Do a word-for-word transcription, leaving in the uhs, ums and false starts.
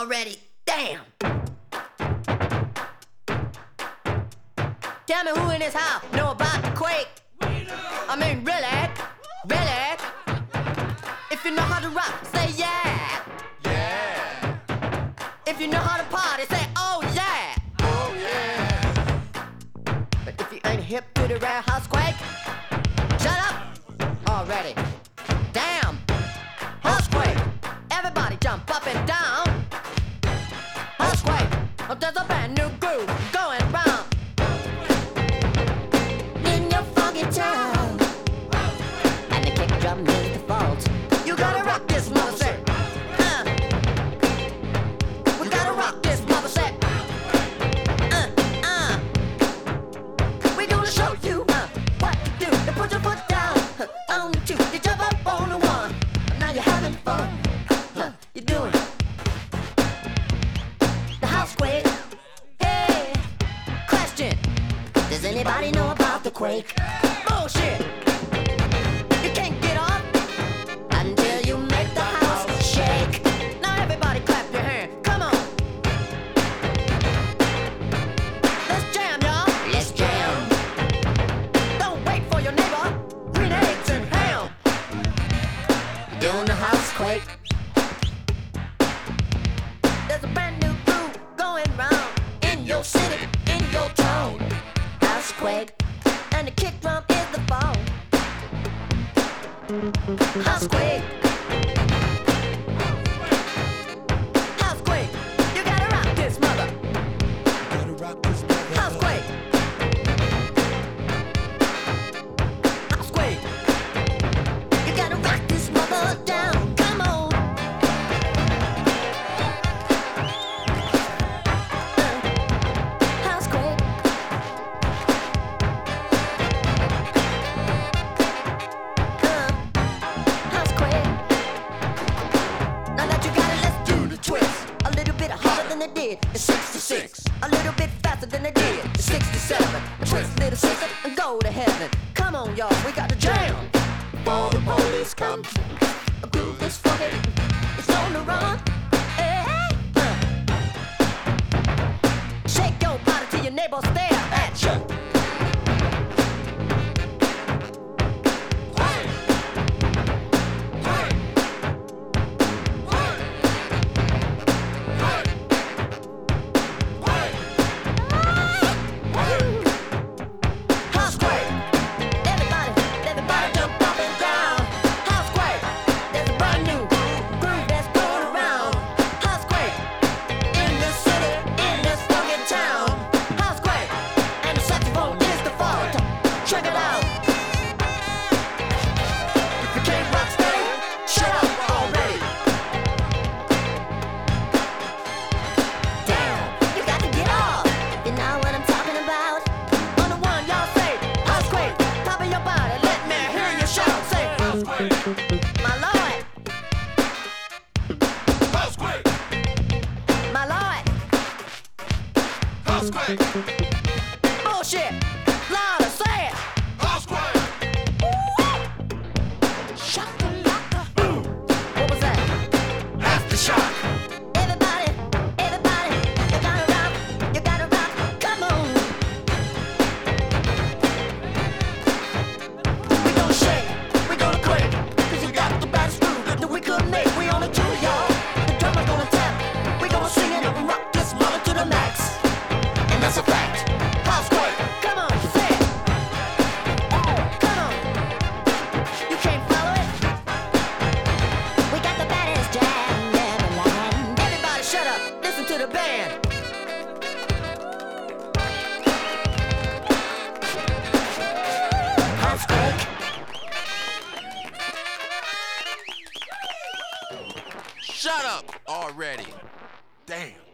already. Damn. Tell me who in this house know about the quake? I mean, really? Really? If you know how to rock, say yeah. Yeah. If you know how to party, say oh yeah. Oh yeah. But if you ain't hip to the rare housequake, shut up already. Damn. Housequake. Everybody jump up and down. Housequake. Oh, there's a brand new groove going round. In your funky town. And the kick drum is the fault. You gotta rock this mother set. Uh. We gotta rock this mother set. Uh, uh. We gonna show you uh, what to do. You put your foot down uh, on the two. You jump up on the one. Now you're having fun. Uh, you're doing the housequake. Hey, question. Does anybody know about the quake? Bullshit. You can't get off until you make the house shake. Now everybody clap your hands. Come on. Let's jam, y'all. Let's jam. Don't wait for your neighbor. Green eggs and ham. Doing the housequake. There's a brand new groove going round in your city, in your town. Housequake. And the kick drum is the phone. Housequake. Housequake. You gotta rock this mother. Gotta rock this mother. Housequake. Housequake. You gotta rock this mother down. Come on. Uh, Housequake. Uh, Housequake. Now that you got it, let's do the twist. A little bit harder than they did in sixty-six. A little bit faster than they did in sixty-seven. Twist, little sister, and go to heaven. Come on, y'all, we got to jam. Before the police come. A groove is funky, it's on the run. Hey, hey. Uh. Shake your body till your neighbors stare at you. Housequake. Everybody, everybody jump up and down. Housequake. There's a brand new groove that's going around. Housequake. In this city, in this fucking town. Housequake. And the saxophone is the fault. Check it out. If you can't rock steady, shut up already. Damn, you got to get off. You know what I'm talking about? On the one, y'all say housequake. Top of your body, let me hear you shout. Say housequake. My lord, Housequake. my lord. Housequake. Bullshit. Louder, say it. Housequake. Shakalaka. What was that? Aftershock. Everybody, everybody, you gotta rock, you gotta rock. Come on. We gonna shake, we gonna quake, 'cause you got the baddest groove that we could make. We on it too, y'all. The drummer gonna tap, we gonna sing it and rock this mother to the max. And that's a fact. Housequake, come on, say it. Come on. You can't follow it? We got the baddest jam in the land. Everybody shut up, listen to the band. Housequake. Shut up already. Damn.